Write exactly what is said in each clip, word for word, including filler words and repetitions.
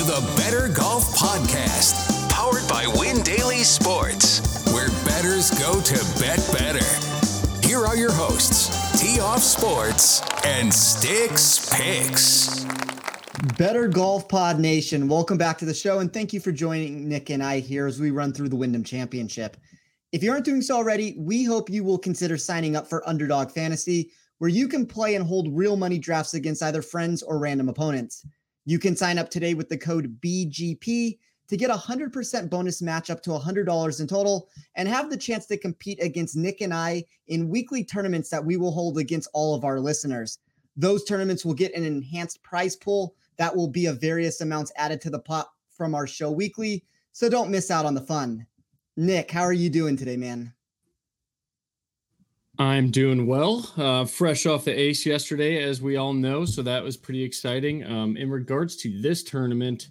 to the Better Golf Podcast, powered by Win Daily Sports, where bettors go to bet better. Here are your hosts, Tee Off Sports and Sticks Picks. Better Golf Pod Nation, welcome back to the show, and thank you for joining Nick and I here as we run through the Wyndham Championship. If you aren't doing so already, we hope you will consider signing up for Underdog Fantasy, where you can play and hold real money drafts against either friends or random opponents. You can sign up today with the code B G P to get a one hundred percent bonus match up to one hundred dollars in total and have the chance to compete against Nick and I in weekly tournaments that we will hold against all of our listeners. Those tournaments will get an enhanced prize pool that will be of various amounts added to the pot from our show weekly, so don't miss out on the fun. Nick, how are you doing today, man? I'm doing well. Uh, fresh off the ace yesterday, as we all know, so that was pretty exciting. Um, in regards to this tournament,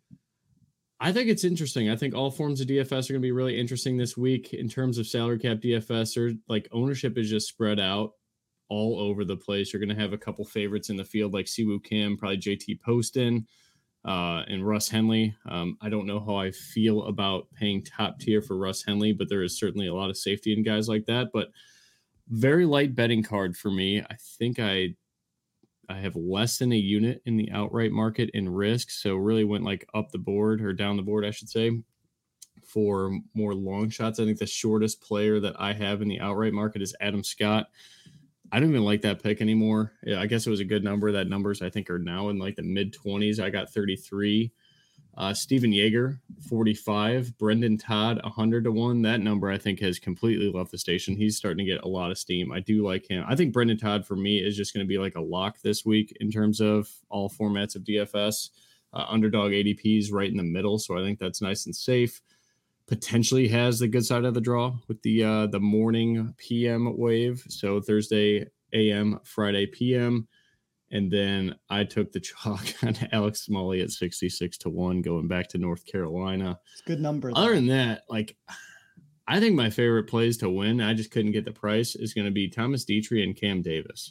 I think it's interesting. I think all forms of D F S are going to be really interesting this week in terms of salary cap D F S. Or like ownership is just spread out all over the place. You're going to have a couple favorites in the field like Siwoo Kim, probably J T Poston, uh, and Russ Henley. Um, I don't know how I feel about paying top tier for Russ Henley, but there is certainly a lot of safety in guys like that. But very light betting card for me. I think I I have less than a unit in the outright market in risk, so really went like up the board or down the board, I should say, for more long shots. I think the shortest player that I have in the outright market is Adam Scott. I don't even like that pick anymore. Yeah, I guess it was a good number. That numbers I think are now in like the mid twenties. I got thirty-three. Uh, Steven Yeager, forty-five. Brendan Todd, one hundred to one. That number I think has completely left the station. He's starting to get a lot of steam. I do like him. I think Brendan Todd for me is just going to be like a lock this week in terms of all formats of D F S. Uh, underdog A D P is right in the middle, so I think that's nice and safe. Potentially has the good side of the draw with the uh, the morning P M wave. So Thursday A M, Friday P M. And then I took the chalk on Alex Smalley at sixty-six to one going back to North Carolina. It's a good number. Though. Other than that, like, I think my favorite plays to win, I just couldn't get the price, is going to be Thomas Dietrich and Cam Davis.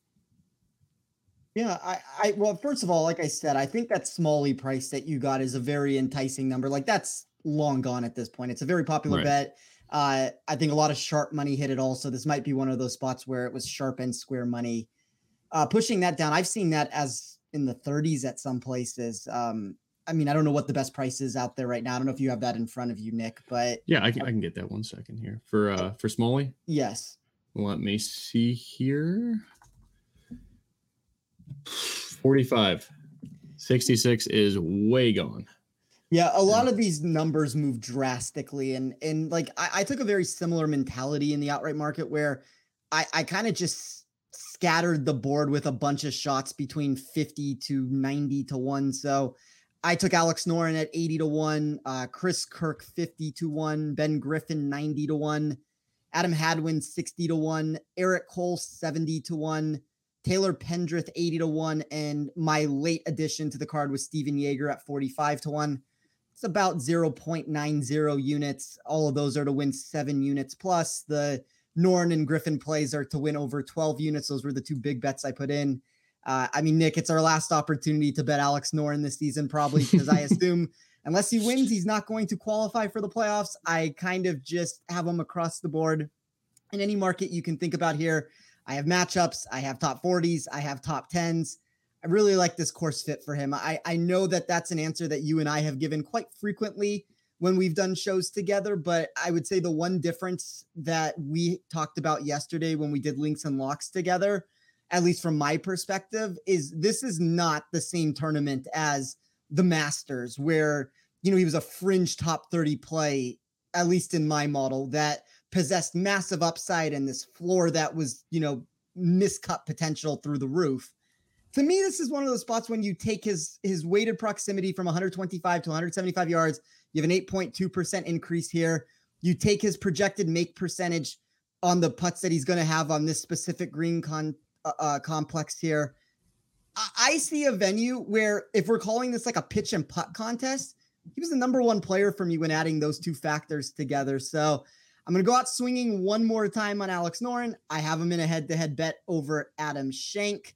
Yeah, I, I, well, first of all, like I said, I think that Smalley price that you got is a very enticing number. Like, that's long gone at this point. It's a very popular Right. bet. Uh, I think a lot of sharp money hit it also. This might be one of those spots where it was sharp and square money. Uh, pushing that down, I've seen that as in the thirties at some places. Um, I mean, I don't know what the best price is out there right now. I don't know if you have that in front of you, Nick, but Yeah, I can, I can get that one second here. For uh, for Smalley, yes. let me see here. forty-five. sixty-six is way gone. Yeah, a lot of these numbers move drastically. And and like I, I took a very similar mentality in the outright market where I, I kind of just scattered the board with a bunch of shots between fifty to ninety to one. So I took Alex Noren at eighty to one, uh, Chris Kirk fifty to one, Ben Griffin ninety to one, Adam Hadwin sixty to one, Eric Cole seventy to one, Taylor Pendrith eighty to one, and my late addition to the card was Steven Yeager at forty-five to one. It's about zero point nine zero units. All of those are to win seven units plus. The Noren and Griffin plays are to win over twelve units. Those were the two big bets I put in. Uh, I mean, Nick, it's our last opportunity to bet Alex Noren this season, probably, because I assume unless he wins, he's not going to qualify for the playoffs. I kind of just have him across the board in any market you can think about here. I have matchups. I have top forties. I have top tens. I really like this course fit for him. I, I know that that's an answer that you and I have given quite frequently when we've done shows together, but I would say the one difference that we talked about yesterday when we did links and locks together, at least from my perspective, is this is not the same tournament as the Masters, where, you know, he was a fringe top thirty play, at least in my model, that possessed massive upside and this floor that was, you know, miscut potential through the roof. To me, this is one of those spots when you take his his weighted proximity from one hundred twenty-five to one hundred seventy-five yards. You have an eight point two percent increase here. You take his projected make percentage on the putts that he's going to have on this specific green con, uh, uh, complex here. I, I see a venue where if we're calling this like a pitch and putt contest, he was the number one player for me when adding those two factors together. So I'm going to go out swinging one more time on Alex Noren. I have him in a head-to-head bet over Adam Schenk.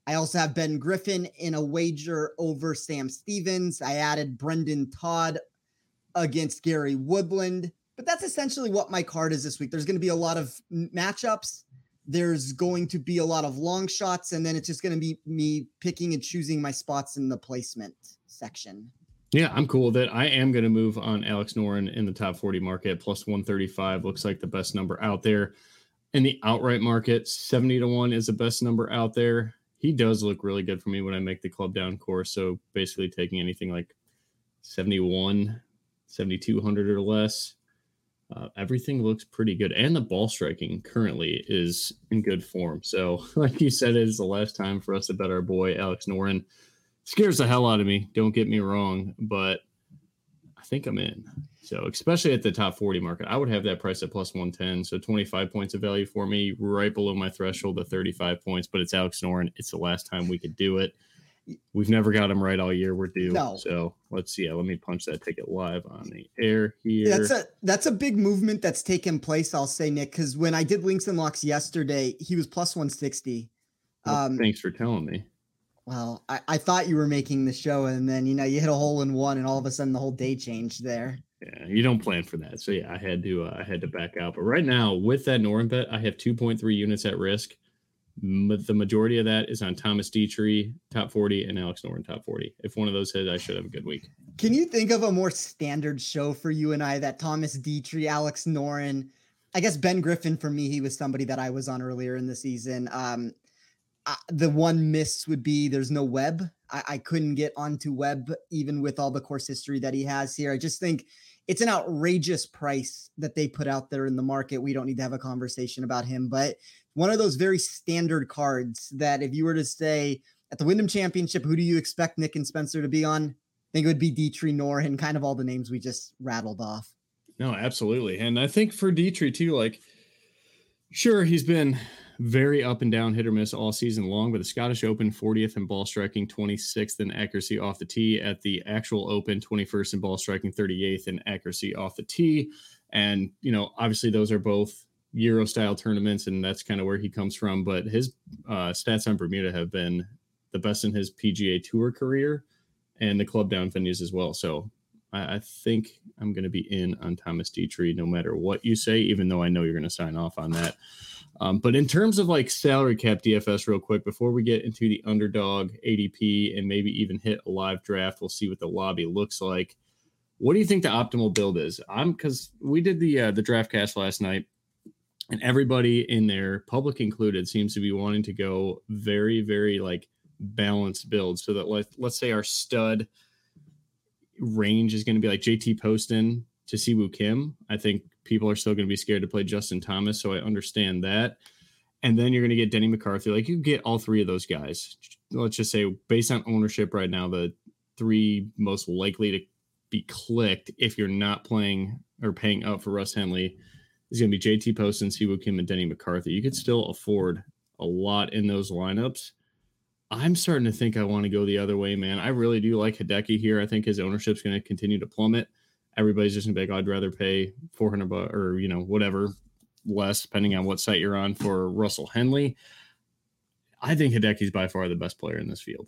I also have Ben Griffin in a wager over Sam Stevens. I added Brendan Todd against Gary Woodland, but that's essentially what my card is this week. There's going to be a lot of matchups. There's going to be a lot of long shots, and then it's just going to be me picking and choosing my spots in the placement section. Yeah, I'm cool with it. I am going to move on Alex Noren in the top forty market. Plus one thirty-five looks like the best number out there. In the outright market, seventy to one is the best number out there. He does look really good for me when I make the club down course. So basically taking anything like seventy-one, seventy-two hundred or less. Uh, everything looks pretty good. And the ball striking currently is in good form. So like you said, it is the last time for us to bet our boy Alex Noren. Scares the hell out of me. Don't get me wrong, but I think I'm in. So especially at the top forty market, I would have that price at plus one ten. So twenty-five points of value for me, right below my threshold of thirty-five points, but it's Alex Noren. It's the last time we could do it. We've never got him right all year. We're due. No. So let's see. Yeah, let me punch that ticket live on the air here. That's a that's a big movement that's taken place, I'll say, Nick, because when I did links and locks yesterday, he was plus one sixty. Well, um, thanks for telling me. Well, I, I thought you were making the show, and then, you know, you hit a hole in one, and all of a sudden the whole day changed there. Yeah, you don't plan for that. So yeah, I had to uh, I had to back out. But right now with that Noren bet, I have two point three units at risk. M- the majority of that is on Thomas Dietrich, top forty, and Alex Noren, top forty. If one of those hits, I should have a good week. Can you think of a more standard show for you and I that Thomas Dietrich, Alex Noren, I guess Ben Griffin, for me, he was somebody that I was on earlier in the season. Um, uh, the one miss would be there's no Webb. I, I couldn't get onto Webb, even with all the course history that he has here. I just think it's an outrageous price that they put out there in the market. We don't need to have a conversation about him, but one of those very standard cards that if you were to say at the Wyndham Championship, who do you expect Nick and Spencer to be on? I think it would be Dietrich, Noren, kind of all the names we just rattled off. No, absolutely. And I think for Dietrich too, like, sure, he's been very up and down, hit or miss all season long, but the Scottish Open fortieth in ball striking, twenty-sixth in accuracy off the tee. At the actual Open, twenty-first in ball striking, thirty-eighth in accuracy off the tee. And, you know, obviously those are both Euro style tournaments, and that's kind of where he comes from. But his uh, stats on Bermuda have been the best in his P G A Tour career and the club down venues as well. So I, I think I'm going to be in on Thomas Dietrich no matter what you say, even though I know you're going to sign off on that. Um, but in terms of like salary cap D F S real quick, before we get into the underdog A D P and maybe even hit a live draft, we'll see what the lobby looks like. What do you think the optimal build is? I'm because we did the, uh, the draft cast last night, and everybody in there, public included, seems to be wanting to go very, very like balanced build. So that let, let's say our stud range is going to be like J T Poston to Siwoo Kim. I think people are still going to be scared to play Justin Thomas, so I understand that. And then you're going to get Denny McCarthy. Like, you get all three of those guys. Let's just say, based on ownership right now, the three most likely to be clicked if you're not playing or paying up for Russ Henley is going to be J T Poston, Siwoo Kim, and Denny McCarthy. You could still afford a lot in those lineups. I'm starting to think I want to go the other way, man. I really do like Hideki here. I think his ownership's going to continue to plummet. Everybody's just going to be like, I'd rather pay four hundred bucks or, you know, whatever less, depending on what site you're on, for Russell Henley. I think Hideki's by far the best player in this field.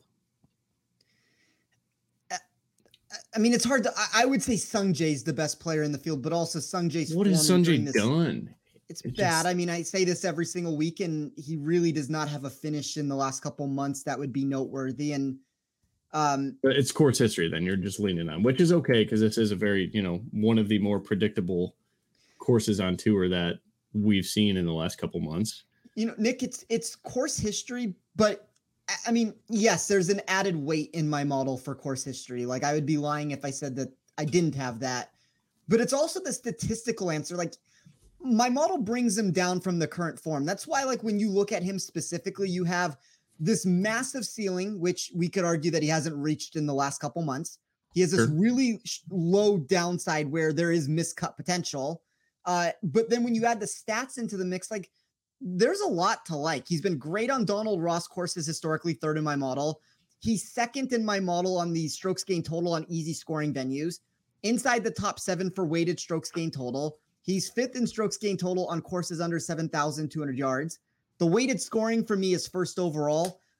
I mean, it's hard to, I would say Sungjae's the best player in the field, but also Sungjae's. What has Sungjae done? It's it bad. Just... I mean, I say this every single week, and he really does not have a finish in the last couple months that would be noteworthy. And um, but it's course history then you're just leaning on, which is okay, because this is a very, you know, one of the more predictable courses on tour that we've seen in the last couple months. You know, Nick, it's it's course history, but I mean, yes, there's an added weight in my model for course history. Like, I would be lying if I said that I didn't have that. But it's also the statistical answer. Like, my model brings him down from the current form. That's why, like, when you look at him specifically, you have this massive ceiling, which we could argue that he hasn't reached in the last couple months. He has this sure. really low downside where there is miscut potential. Uh, but then when you add the stats into the mix, like, there's a lot to like. He's been great on Donald Ross courses, historically third in my model. He's second in my model on the strokes gain total on easy scoring venues, inside the top seven for weighted strokes gain total. He's fifth in strokes gain total on courses under seven thousand two hundred yards. The weighted scoring for me is first overall,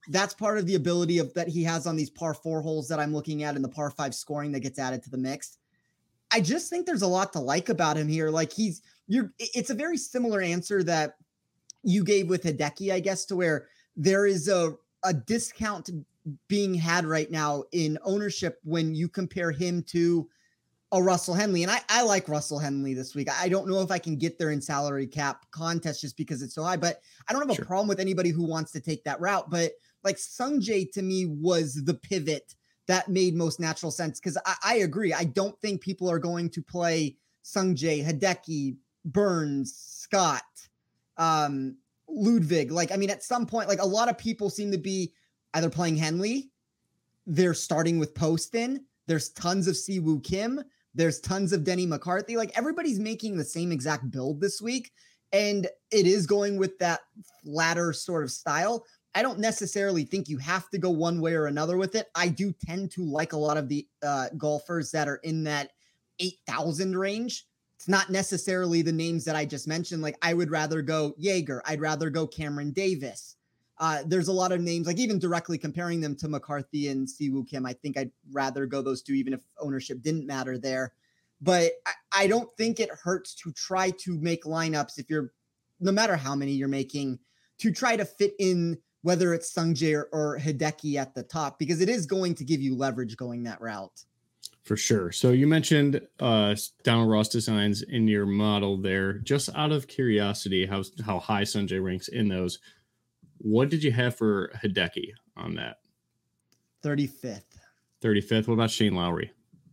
that's part of the ability of that he has on these par four holes that I'm looking at in the par five scoring that gets added to the mix. I just think there's a lot to like about him here. Like he's, you're, it's a very similar answer that you gave with Hideki, I guess, to where there is a, a discount being had right now in ownership when you compare him to a Russell Henley. And I, I like Russell Henley this week. I don't know if I can get there in salary cap contest just because it's so high, but I don't have a Sure. problem with anybody who wants to take that route. But like Sungjae to me was the pivot that made most natural sense. Cause I, I agree. I don't think people are going to play Sungjae, Hideki, Burns, Scott, um, Ludwig. Like, I mean, at some point, like a lot of people seem to be either playing Henley, they're starting with Poston. There's tons of Siwoo Kim. There's tons of Denny McCarthy. Like everybody's making the same exact build this week. And it is going with that flatter sort of style. I don't necessarily think you have to go one way or another with it. I do tend to like a lot of the uh, golfers that are in that eight thousand range. It's not necessarily the names that I just mentioned. Like I would rather go Jaeger. I'd rather go Cameron Davis. Uh, there's a lot of names, like even directly comparing them to McCarthy and Siwoo Kim. I think I'd rather go those two, even if ownership didn't matter there. But I, I don't think it hurts to try to make lineups if you're, no matter how many you're making, to try to fit in whether it's Sungjae or, or Hideki at the top, because it is going to give you leverage going that route. For sure. So you mentioned uh, Donald Ross designs in your model there. Just out of curiosity, how how high Sungjae ranks in those. What did you have for Hideki on that? thirty-fifth. thirty-fifth. What about Shane Lowry?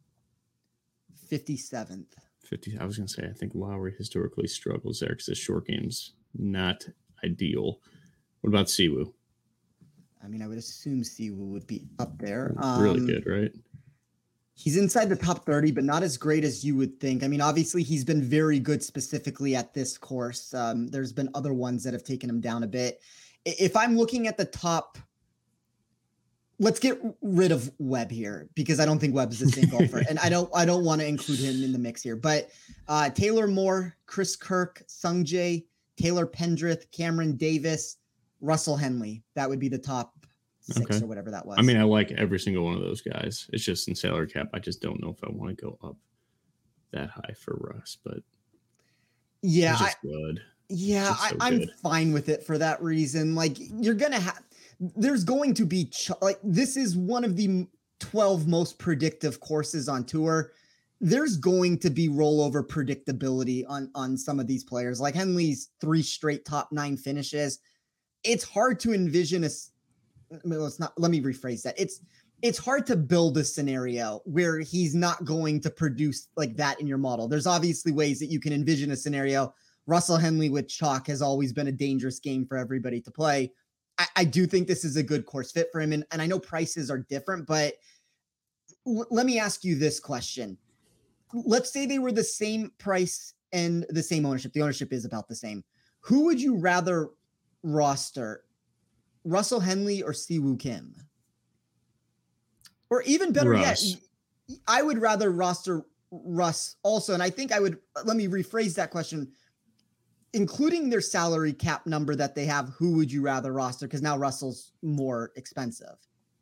fifty-seventh. fifty. I was going to say, I think Lowry historically struggles there because his short game's not ideal. What about Siwoo? I mean, I would assume Siwoo would be up there. Really Um, good, right? He's inside the top thirty, but not as great as you would think. I mean, obviously, he's been very good specifically at this course. Um, there's been other ones that have taken him down a bit. If I'm looking at the top, let's get rid of Webb here because I don't think Webb's the same golfer, and I don't I don't want to include him in the mix here. But uh, Taylor Moore, Chris Kirk, Sungjae, Taylor Pendrith, Cameron Davis, Russell Henley. That would be the top six Okay. or whatever that was. I mean, I like every single one of those guys. It's just in salary cap. I just don't know if I want to go up that high for Russ, but yeah, he's I, just good. Yeah, It's just so I, I'm good. fine with it for that reason. Like, you're going to have, there's going to be, ch- like, this is one of the twelve most predictive courses on tour. There's going to be rollover predictability on, on some of these players. Like Henley's three straight top nine finishes. It's hard to envision a, s- well, it's not, let me rephrase that. It's, it's hard to build a scenario where he's not going to produce like that in your model. There's obviously ways that you can envision a scenario. Russell Henley with chalk has always been a dangerous game for everybody to play. I, I do think this is a good course fit for him. And, and I know prices are different, but l- let me ask you this question. Let's say they were the same price and the same ownership. The ownership is about the same. Who would you rather roster, Russell Henley or Siwoo Kim? Or even better Russ. yet, I would rather roster Russ also. And I think I would, let me rephrase that question. Including their salary cap number that they have, who would you rather roster? Because now Russell's more expensive.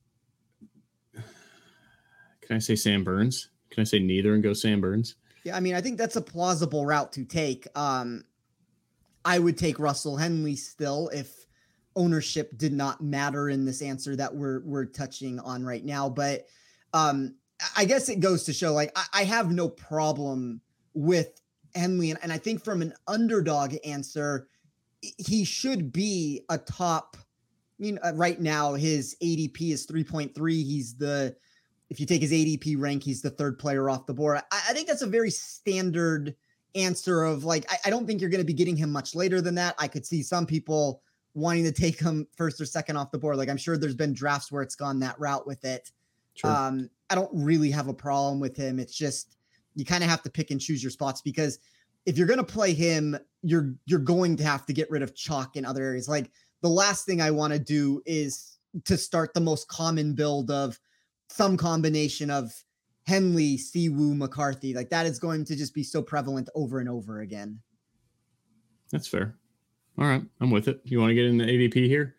Can I say Sam Burns? Can I say neither and go Sam Burns? Yeah, I mean, I think that's a plausible route to take. Um, I would take Russell Henley still if ownership did not matter in this answer that we're we're touching on right now. But um, I guess it goes to show, like, I, I have no problem with Henley, and, and I think from an underdog answer, he should be a top. I mean, uh, right now his A D P is three point three. He's the, if you take his A D P rank, he's the third player off the board. I, I think that's a very standard answer of like, I, I don't think you're going to be getting him much later than that. I could see some people wanting to take him first or second off the board. Like I'm sure there's been drafts where it's gone that route with it. Sure. Um, I don't really have a problem with him. It's just, you kind of have to pick and choose your spots because if you're going to play him, you're, you're going to have to get rid of chalk in other areas. Like the last thing I want to do is to start the most common build of some combination of Henley, Siwoo, McCarthy. Like that is going to just be so prevalent over and over again. That's fair. All right. I'm with it. You want to get in the A D P here?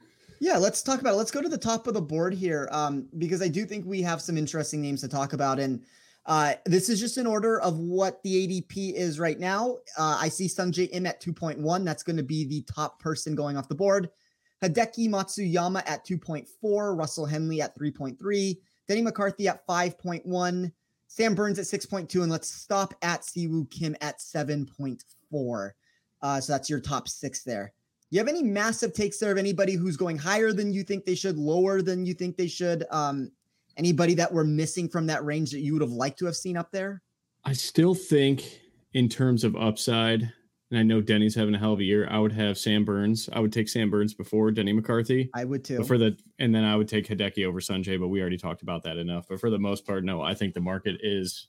Yeah, let's talk about it. Let's go to the top of the board here, um, because I do think we have some interesting names to talk about. And uh, this is just in order of what the A D P is right now. Uh, I see Sungjae Im at two point one. That's going to be the top person going off the board. Hideki Matsuyama at two point four. Russell Henley at three point three. Denny McCarthy at five point one. Sam Burns at six point two. And let's stop at Siwoo Kim at seven point four. Uh, so that's your top six there. You have any massive takes there of anybody who's going higher than you think they should, lower than you think they should? Um, anybody that we're missing from that range that you would have liked to have seen up there? I still think in terms of upside, and I know Denny's having a hell of a year, I would have Sam Burns. I would take Sam Burns before Denny McCarthy. I would too. But for the, and then I would take Hideki over Sungjae, but we already talked about that enough. But for the most part, no, I think the market is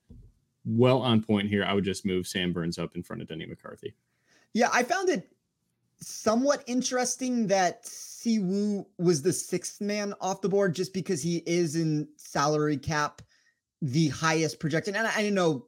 well on point here. I would just move Sam Burns up in front of Denny McCarthy. Yeah, I found it somewhat interesting that Siwoo was the sixth man off the board just because he is in salary cap, the highest projected. And I, I know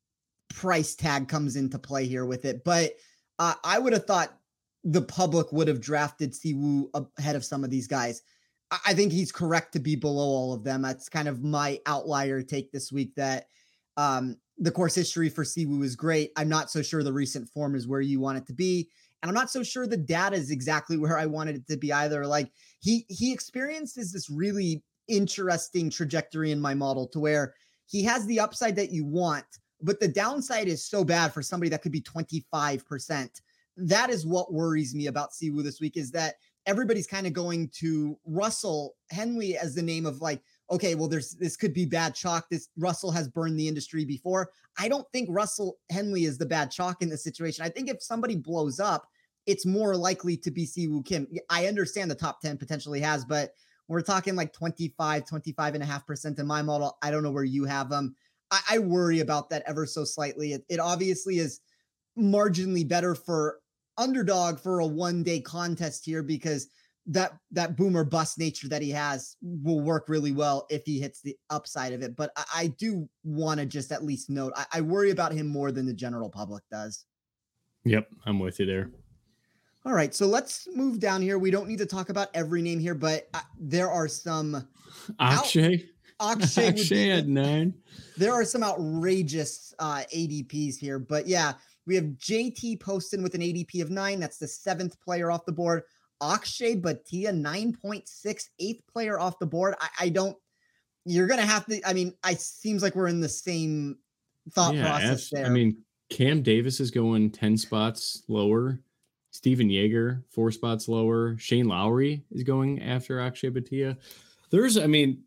price tag comes into play here with it, but uh, I would have thought the public would have drafted Siwoo ahead of some of these guys. I, I think he's correct to be below all of them. That's kind of my outlier take this week, that um, the course history for Siwoo is great. I'm not so sure the recent form is where you want it to be. And I'm not so sure the data is exactly where I wanted it to be either. Like he he experiences this really interesting trajectory in my model to where he has the upside that you want, but the downside is so bad for somebody that could be twenty-five percent. That is what worries me about Siwoo this week, is that everybody's kind of going to Russell Henley as the name of like, okay, well, there's this could be bad chalk. This Russell has burned the industry before. I don't think Russell Henley is the bad chalk in this situation. I think if somebody blows up, it's more likely to be Siwoo Kim. I understand the top ten potentially has, but we're talking like twenty-five, twenty-five and a half percent in my model. I don't know where you have them. I, I worry about that ever so slightly. It, it obviously is marginally better for underdog for a one day contest here, because that, that boomer bust nature that he has will work really well if he hits the upside of it. But I, I do want to just at least note, I, I worry about him more than the general public does. Yep. I'm with you there. All right, so let's move down here. We don't need to talk about every name here, but uh, there are some. Akshay. Out- Akshay, Akshay at nine. There are some outrageous uh, A D Ps here, but yeah, we have J T Poston with an A D P of nine. That's the seventh player off the board. Akshay Bhatia, nine point six, eighth player off the board. I, I don't. You're gonna have to. I mean, it seems like we're in the same thought yeah, process there. I mean, Cam Davis is going ten spots lower. Steven Yeager, four spots lower. Shane Lowry is going after Akshay Bhatia. There's, I mean,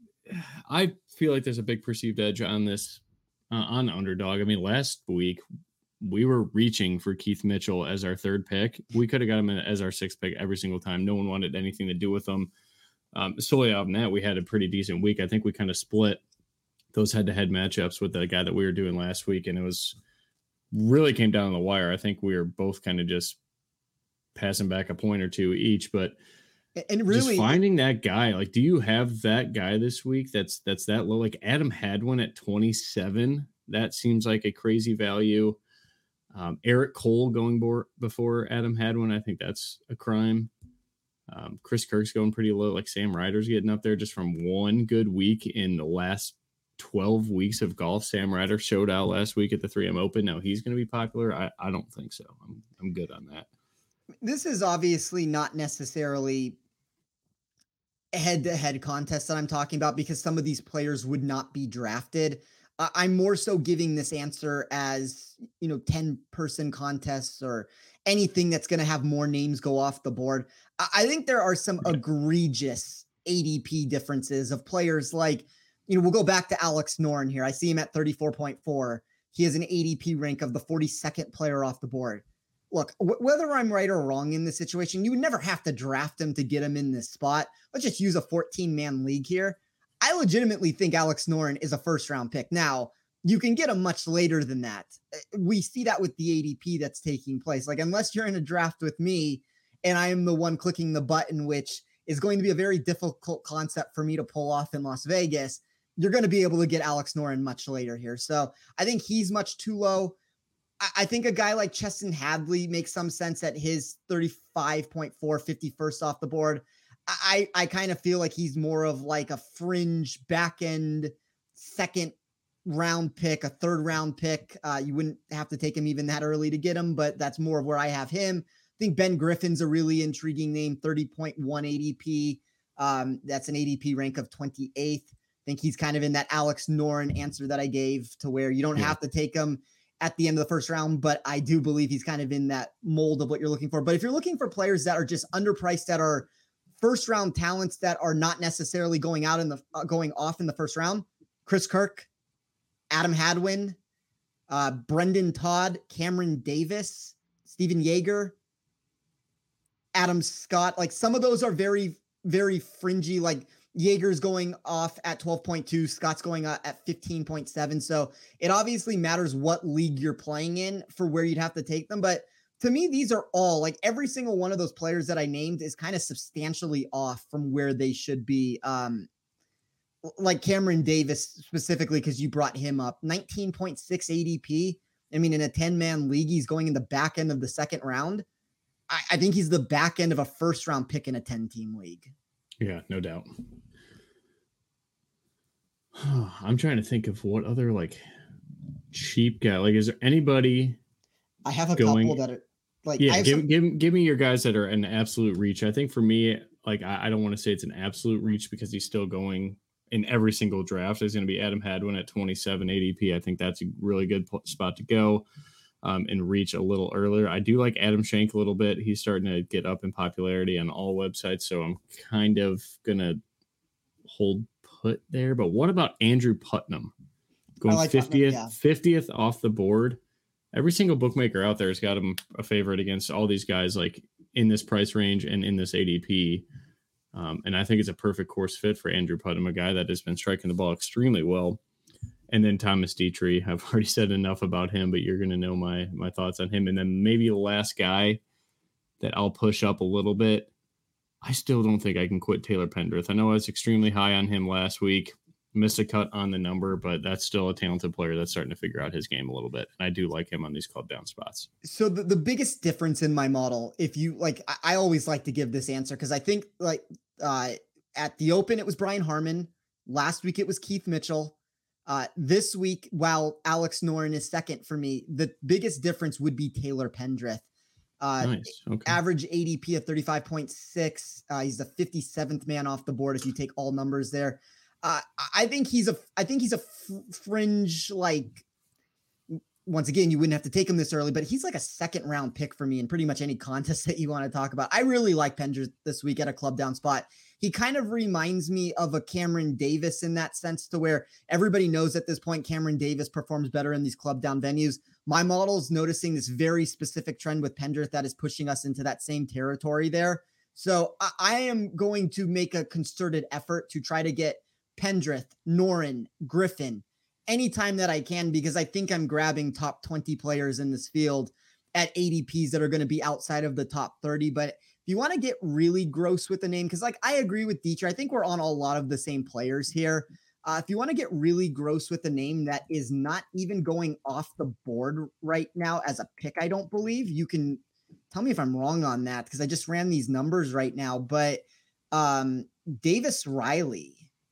I feel like there's a big perceived edge on this, uh, on underdog. I mean, last week we were reaching for Keith Mitchell as our third pick. We could have got him as our sixth pick every single time. No one wanted anything to do with him. Um, solely out of that, we had a pretty decent week. I think we kind of split those head-to-head matchups with the guy that we were doing last week, and it was really came down on the wire. I think we were both kind of just passing back a point or two each, but and really just finding that guy, like, do you have that guy this week that's that's that low? Like Adam Hadwin at twenty-seven, that seems like a crazy value. Um, Eric Cole going bo- before Adam Hadwin, I think that's a crime. Um, Chris Kirk's going pretty low. Like Sam Ryder's getting up there just from one good week in the last twelve weeks of golf. Sam Ryder showed out last week at the three M Open. Now he's going to be popular. I, I don't think so. I'm I'm good on that. This is obviously not necessarily a head-to-head contest that I'm talking about, because some of these players would not be drafted. Uh, I'm more so giving this answer as, you know, ten person contests or anything that's going to have more names go off the board. I, I think there are some Okay. egregious A D P differences of players like, you know, we'll go back to Alex Noren here. I see him at thirty-four point four. He has an A D P rank of the forty-second player off the board. Look, w- whether I'm right or wrong in this situation, you would never have to draft him to get him in this spot. Let's just use a fourteen man league here. I legitimately think Alex Noren is a first round pick. Now, you can get him much later than that. We see that with the A D P that's taking place. Like, unless you're in a draft with me and I am the one clicking the button, which is going to be a very difficult concept for me to pull off in Las Vegas, you're going to be able to get Alex Noren much later here. So I think he's much too low. I think a guy like Cheston Hadley makes some sense at his thirty-five point four, fifty-first off the board. I, I kind of feel like he's more of like a fringe back end second round pick, a third round pick. Uh, you wouldn't have to take him even that early to get him, but that's more of where I have him. I think Ben Griffin's a really intriguing name, thirty point one A D P. Um, that's an A D P rank of twenty-eighth. I think he's kind of in that Alex Noren answer that I gave, to where you don't yeah. have to take him at the end of the first round, but I do believe he's kind of in that mold of what you're looking for. But if you're looking for players that are just underpriced, that are first round talents, that are not necessarily going out in the uh, going off in the first round, Chris Kirk, Adam Hadwin, uh, Brendan Todd, Cameron Davis, Steven Yeager, Adam Scott, like some of those are very, very fringy. Like Yeager's going off at twelve point two, Scott's going at fifteen point seven. So it obviously matters what league you're playing in for where you'd have to take them. But to me, these are all, like, every single one of those players that I named is kind of substantially off from where they should be. Um, like Cameron Davis specifically, because you brought him up, nineteen point six A D P. I mean, in a ten man league, he's going in the back end of the second round. I, I think he's the back end of a first round pick in a ten team league. Yeah, no doubt. I'm trying to think of what other like cheap guy, like, is there anybody? I have a going, couple that are like, yeah, give, some, give, give me your guys that are an absolute reach. I think for me, like, I, I don't want to say it's an absolute reach because he's still going in every single draft. There's going to be Adam Hadwin at twenty-seven A D P. I think that's a really good spot to go um, and reach a little earlier. I do like Adam Schenk a little bit. He's starting to get up in popularity on all websites, so I'm kind of going to hold put there. But what about Andrew Putnam? Going like fiftieth, Putnam, yeah. fiftieth off the board. Every single bookmaker out there has got him a favorite against all these guys, like in this price range and in this A D P. Um, and I think it's a perfect course fit for Andrew Putnam, a guy that has been striking the ball extremely well. And then Thomas Dietrich, I've already said enough about him, but you're going to know my my thoughts on him. And then maybe the last guy that I'll push up a little bit, I still don't think I can quit Taylor Pendrith. I know I was extremely high on him last week, missed a cut on the number, but that's still a talented player that's starting to figure out his game a little bit. And I do like him on these club down spots. So the, the biggest difference in my model, if you like, I, I always like to give this answer because I think like uh, at the Open, it was Brian Harman. Last week, it was Keith Mitchell. Uh, this week, while Alex Noren is second for me, the biggest difference would be Taylor Pendrith. Uh, nice. Okay. Average A D P of thirty-five point six. Uh, he's the fifty-seventh man off the board if you take all numbers there. Uh, I think he's a, I think he's a f- fringe, like, once again, you wouldn't have to take him this early, but he's like a second round pick for me in pretty much any contest that you want to talk about. I really like Pendrith this week at a club down spot. He kind of reminds me of a Cameron Davis in that sense, to where everybody knows at this point, Cameron Davis performs better in these club down venues. My model is noticing this very specific trend with Pendrith that is pushing us into that same territory there. So I, I am going to make a concerted effort to try to get Pendrith, Noren, Griffin, anytime that I can, because I think I'm grabbing top twenty players in this field at A D Ps that are going to be outside of the top thirty. But if you want to get really gross with the name, because like I agree with Dietrich, I think we're on a lot of the same players here. Uh, if you want to get really gross with a name that is not even going off the board right now as a pick, I don't believe, you can tell me if I'm wrong on that, because I just ran these numbers right now. But um, Davis Riley,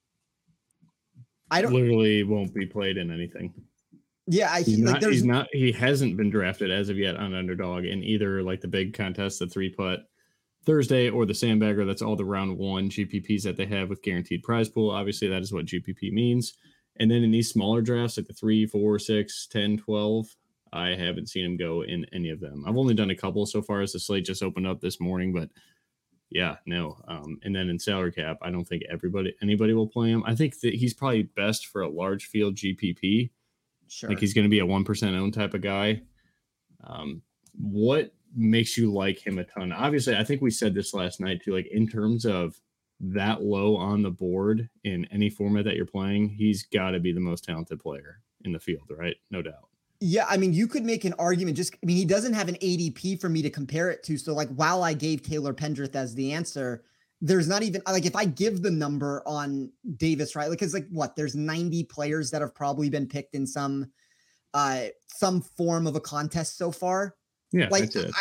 I don't literally won't be played in anything. Yeah, I he's, like not, he's not. He hasn't been drafted as of yet on Underdog in either like the big contest, the three putt Thursday, or the Sandbagger. That's all the round one G P Ps that they have with guaranteed prize pool. Obviously, that is what G P P means. And then in these smaller drafts, like the three, four, six, ten, twelve, I haven't seen him go in any of them. I've only done a couple so far as the slate just opened up this morning, but yeah, no. Um, and then in salary cap, I don't think everybody, anybody will play him. I think that he's probably best for a large field G P P. Sure. Like he's going to be a one percent owned type of guy. Um, what makes you like him a ton? Obviously, I think we said this last night too, like in terms of that low on the board in any format that you're playing, he's got to be the most talented player in the field, right? No doubt. Yeah, I mean, you could make an argument. Just, I mean, he doesn't have an A D P for me to compare it to. So, like, while I gave Taylor Pendrith as the answer, there's not even, like, if I give the number on Davis, right? Because, like, what? There's ninety players that have probably been picked in some, uh, some form of a contest so far. Yeah, like that's it. I,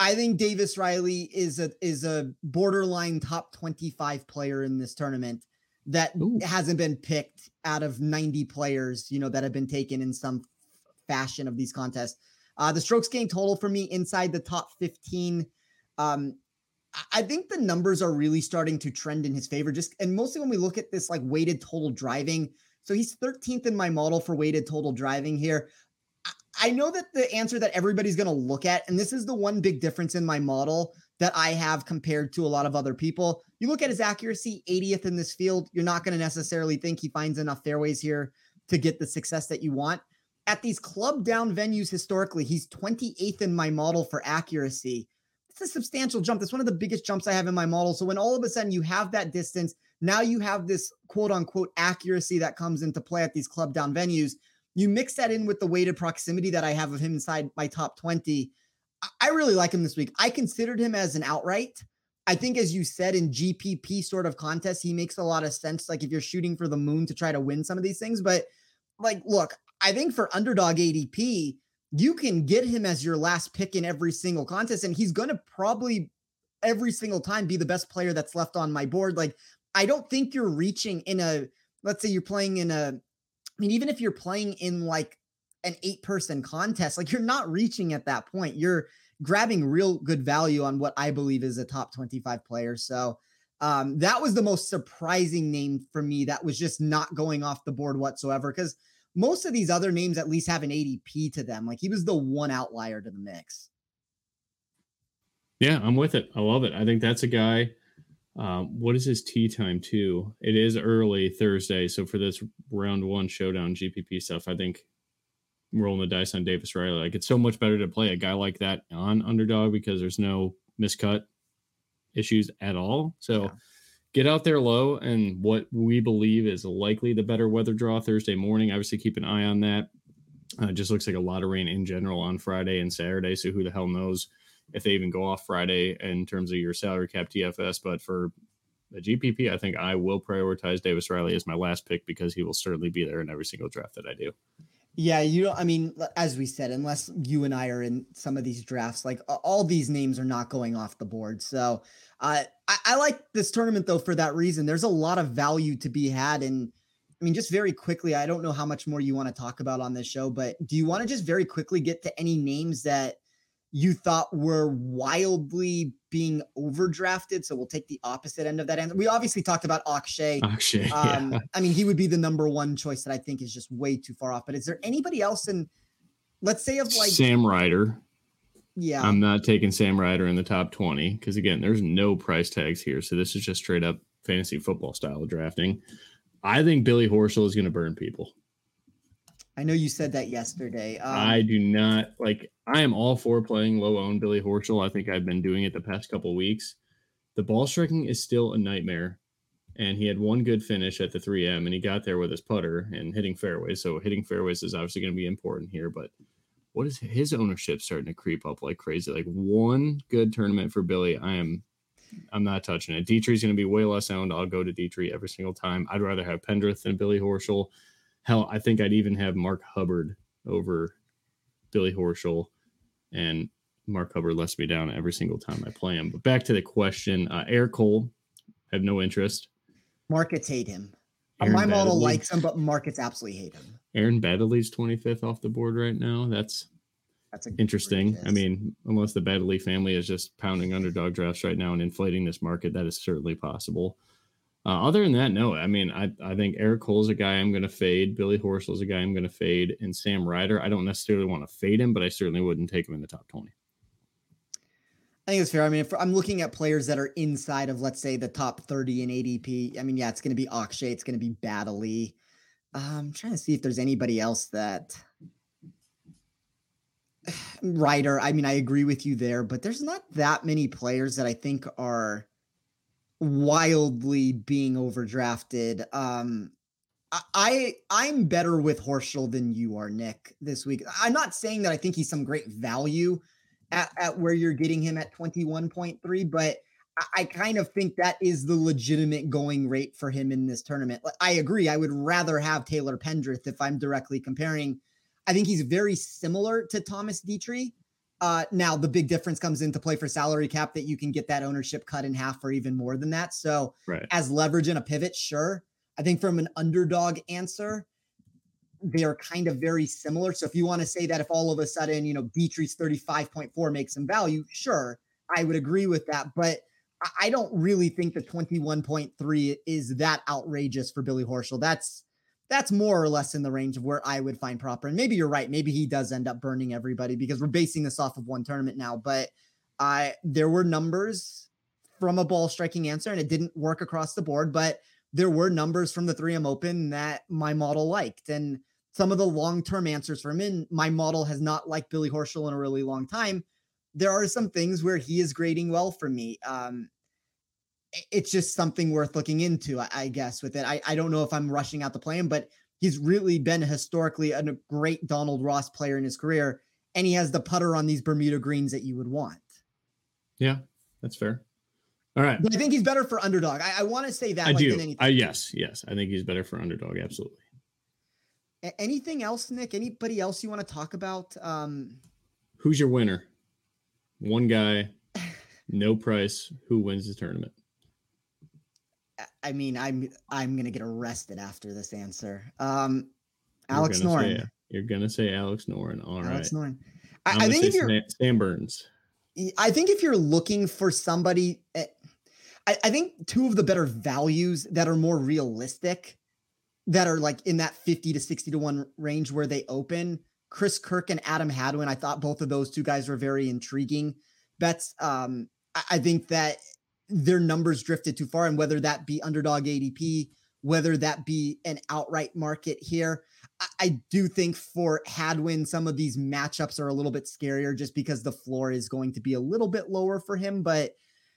I think Davis Riley is a is a borderline top twenty-five player in this tournament that Ooh. hasn't been picked out of ninety players, you know, that have been taken in some fashion of these contests. Uh, the strokes gained total for me inside the top fifteen. Um, I think the numbers are really starting to trend in his favor. Just and mostly when we look at this like weighted total driving. So he's thirteenth in my model for weighted total driving here. I know that the answer that everybody's going to look at, and this is the one big difference in my model that I have compared to a lot of other people. You look at his accuracy, eightieth in this field. You're not going to necessarily think he finds enough fairways here to get the success that you want. At these club down venues historically, he's twenty-eighth in my model for accuracy. It's a substantial jump. That's one of the biggest jumps I have in my model. So when all of a sudden you have that distance, now you have this quote unquote accuracy that comes into play at these club down venues. You mix that in with the weighted proximity that I have of him inside my top twenty. I really like him this week. I considered him as an outright. I think, as you said, in G P P sort of contests, he makes a lot of sense. Like if you're shooting for the moon to try to win some of these things. But like, look, I think for underdog A D P, you can get him as your last pick in every single contest. And he's going to probably every single time be the best player that's left on my board. Like, I don't think you're reaching in a, let's say you're playing in a, I mean, even if you're playing in like an eight person contest, like you're not reaching at that point. You're grabbing real good value on what I believe is a top twenty-five player. So um, that was the most surprising name for me. That was just not going off the board whatsoever. Cause most of these other names at least have an A D P to them. Like he was the one outlier to the mix. Yeah, I'm with it. I love it. I think that's a guy. Um, what is his tee time too? It is early Thursday. So for this round one showdown G P P stuff, I think I'm rolling the dice on Davis Riley. Like it's so much better to play a guy like that on underdog because there's no miscut issues at all. So yeah. Get out there low and what we believe is likely the better weather draw Thursday morning. Obviously keep an eye on that. Uh, it just looks like a lot of rain in general on Friday and Saturday. So who the hell knows if they even go off Friday in terms of your salary cap T F S. But for the G P P, I think I will prioritize Davis Riley as my last pick because he will certainly be there in every single draft that I do. Yeah, you know, I mean, as we said, unless you and I are in some of these drafts, like all these names are not going off the board. So uh, I, I like this tournament, though, for that reason. There's a lot of value to be had. And I mean, just very quickly, I don't know how much more you want to talk about on this show, but do you want to just very quickly get to any names that you thought were wildly being overdrafted? So we'll take the opposite end of that answer. We obviously talked about Akshay. Akshay, um, yeah. I mean, he would be the number one choice that I think is just way too far off. But is there anybody else in, let's say, of like Sam Ryder? Yeah, I'm not taking Sam Ryder in the top twenty because again, there's no price tags here. So this is just straight up fantasy football style of drafting. I think Billy Horschel is going to burn people. I know you said that yesterday. Um, I do not like, I am all for playing low owned Billy Horschel. I think I've been doing it the past couple of weeks. The ball striking is still a nightmare. And he had one good finish at the three M and he got there with his putter and hitting fairways. So hitting fairways is obviously going to be important here, but what is his ownership starting to creep up like crazy? Like one good tournament for Billy. I am, I'm not touching it. Dietrich's going to be way less owned. I'll go to Dietrich every single time. I'd rather have Pendrith than Billy Horschel. Hell, I think I'd even have Mark Hubbard over Billy Horschel, and Mark Hubbard lets me down every single time I play him. But back to the question, uh, Eric Cole, I have no interest. Markets hate him. Aaron My model Baddeley. likes him, but markets absolutely hate him. Aaron Baddeley's twenty-fifth off the board right now. That's That's a interesting. I mean, unless the Baddeley family is just pounding underdog drafts right now and inflating this market, that is certainly possible. Uh, other than that, no. I mean, I, I think Eric Cole's a guy I'm going to fade. Billy Horschel's a guy I'm going to fade. And Sam Ryder, I don't necessarily want to fade him, but I certainly wouldn't take him in the top twenty. I think it's fair. I mean, if I'm looking at players that are inside of, let's say, the top thirty in A D P, I mean, yeah, it's going to be Akshay. It's going to be Baddeley. Um, I'm trying to see if there's anybody else that... Ryder, I mean, I agree with you there, but there's not that many players that I think are wildly being overdrafted. Um, I I'm better with Horschel than you are, Nick, this week. I'm not saying that I think he's some great value at, at where you're getting him at twenty-one point three, but I, I kind of think that is the legitimate going rate for him in this tournament. I agree. I would rather have Taylor Pendrith if I'm directly comparing. I think he's very similar to Thomas Dietrich. Uh, now the big difference comes into play for salary cap that you can get that ownership cut in half or even more than that. So right. as leverage in a pivot, sure. I think from an underdog answer, they are kind of very similar. So if you want to say that if all of a sudden, you know, Dietrich's thirty-five point four makes some value, sure, I would agree with that. But I don't really think the twenty-one point three is that outrageous for Billy Horschel. That's that's more or less in the range of where I would find proper. And maybe you're right. Maybe he does end up burning everybody because we're basing this off of one tournament now. But I there were numbers from a ball striking answer, and it didn't work across the board. But there were numbers from the three M Open that my model liked. And some of the long-term answers from him, my model has not liked Billy Horschel in a really long time. There are some things where he is grading well for me. Um, it's just something worth looking into, I, I guess, with it. I, I don't know if I'm rushing out to play him, but he's really been historically a great Donald Ross player in his career, and he has the putter on these Bermuda greens that you would want. Yeah, that's fair. All right. But I think he's better for underdog. I, I want to say that. I like do. Than anything. I, yes, yes. I think he's better for underdog. Absolutely. Anything else, Nick? Anybody else you want to talk about? Um, Who's your winner? One guy, no price. Who wins the tournament? I mean, I'm I'm gonna get arrested after this answer. Um, Alex Noren. Say, you're gonna say Alex Noren. All Alex right. Noren. I, I think if you're Sam Burns. I think if you're looking for somebody, I, I think two of the better values that are more realistic, that are like in that fifty to sixty to one range where they open, Chris Kirk and Adam Hadwin. I thought both of those two guys were very intriguing bets. Um, I, I think that their numbers drifted too far, and whether that be underdog A D P, whether that be an outright market here, I, I do think for Hadwin, some of these matchups are a little bit scarier just because the floor is going to be a little bit lower for him. But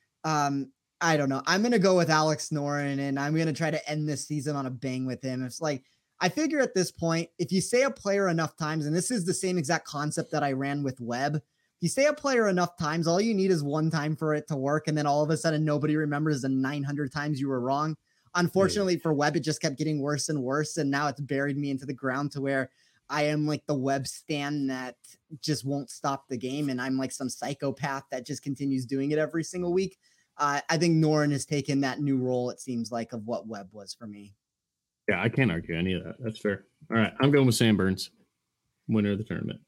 um, I don't know. I'm going to go with Alex Noren, and I'm going to try to end this season on a bang with him. It's like, I figure at this point, if you say a player enough times, and this is the same exact concept that I ran with Webb, if you say a player enough times, all you need is one time for it to work. And then all of a sudden, nobody remembers the nine hundred times you were wrong. Unfortunately yeah. for Webb, it just kept getting worse and worse. And now it's buried me into the ground to where I am like the Webb stan that just won't stop the game. And I'm like some psychopath that just continues doing it every single week. Uh, I think Noren has taken that new role, it seems like, of what Webb was for me. Yeah, I can't argue any of that. That's fair. All right, I'm going with Sam Burns, winner of the tournament.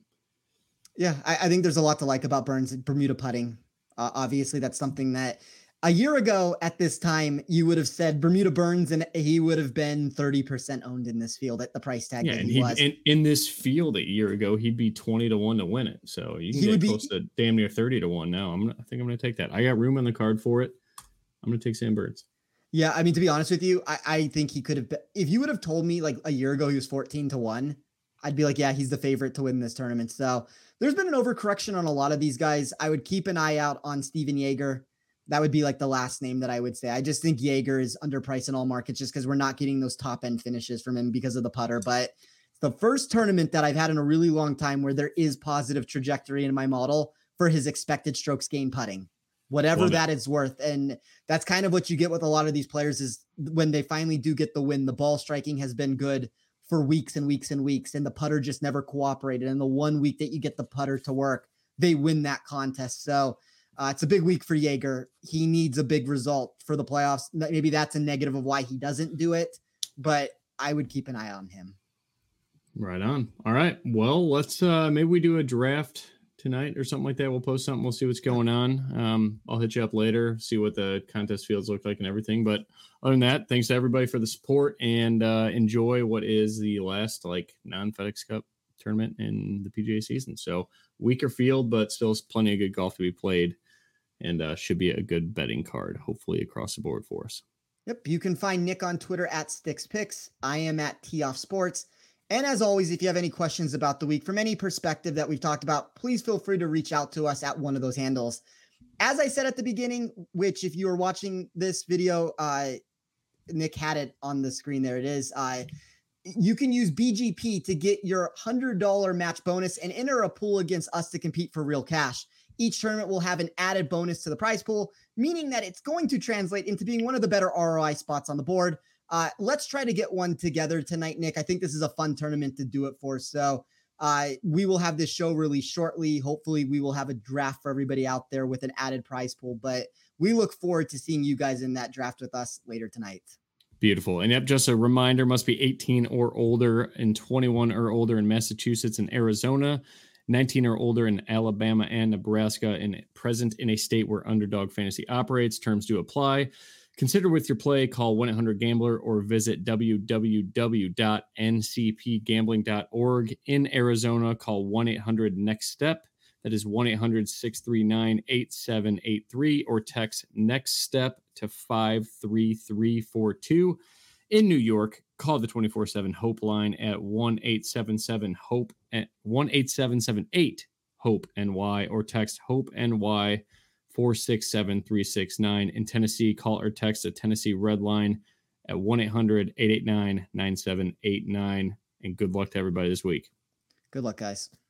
Yeah, I, I think there's a lot to like about Burns. Bermuda putting. Uh, obviously, that's something that a year ago at this time, you would have said Bermuda Burns, and he would have been thirty percent owned in this field at the price tag yeah, that and he, he was. In, in this field a year ago, he'd be twenty to one to win it. So you can he get would close be, to damn near thirty to one now. I'm gonna, I think I'm going to take that. I got room on the card for it. I'm going to take Sam Burns. Yeah, I mean, to be honest with you, I, I think he could have been, if you would have told me like a year ago he was fourteen to one, I'd be like, yeah, he's the favorite to win this tournament. So there's been an overcorrection on a lot of these guys. I would keep an eye out on Steven Jaeger. That would be like the last name that I would say. I just think Jaeger is underpriced in all markets just because we're not getting those top end finishes from him because of the putter. But it's the first tournament that I've had in a really long time where there is positive trajectory in my model for his expected strokes gain putting, whatever Love that it. is worth. And that's kind of what you get with a lot of these players is when they finally do get the win, the ball striking has been good for weeks and weeks and weeks, and the putter just never cooperated. And the one week that you get the putter to work, they win that contest. So uh, it's a big week for Jaeger. He needs a big result for the playoffs. Maybe that's a negative of why he doesn't do it, but I would keep an eye on him. Right on. All right. Well, let's uh, maybe we do a draft tonight or something like that. We'll post something. We'll see what's going on. Um, I'll hit you up later, see what the contest fields look like and everything. But other than that, thanks to everybody for the support, and uh, enjoy what is the last like non-FedEx Cup tournament in the P G A season. So weaker field, but still plenty of good golf to be played, and uh, should be a good betting card, hopefully across the board for us. Yep. You can find Nick on Twitter at SticksPicks. I am at Tee Off Sports. And as always, if you have any questions about the week from any perspective that we've talked about, please feel free to reach out to us at one of those handles. As I said at the beginning, which if you are watching this video, uh, Nick had it on the screen. There it is. Uh, you can use B G P to get your one hundred dollars match bonus and enter a pool against us to compete for real cash. Each tournament will have an added bonus to the prize pool, meaning that it's going to translate into being one of the better R O I spots on the board. Uh, let's try to get one together tonight, Nick. I think this is a fun tournament to do it for. So Uh, we will have this show released shortly. Hopefully we will have a draft for everybody out there with an added prize pool, but we look forward to seeing you guys in that draft with us later tonight. Beautiful. And yep, just a reminder, must be eighteen or older and twenty-one or older in Massachusetts and Arizona, nineteen or older in Alabama and Nebraska, and present in a state where Underdog Fantasy operates. Terms do apply. Consider with your play, call one eight hundred gambler or visit w w w dot n c p gambling dot org. In Arizona, call one eight hundred next step. That is one eight hundred six three nine eight seven eight three, or text next step to five three three four two. In New York, call the twenty-four seven Hope line at one eight seven seven hope at one eight seven seven eight hope N Y, or text hope N Y four six seven three six nine. In Tennessee, call or text the Tennessee Red Line at one eight hundred eight eight nine nine seven eight nine. And good luck to everybody this week. Good luck, guys.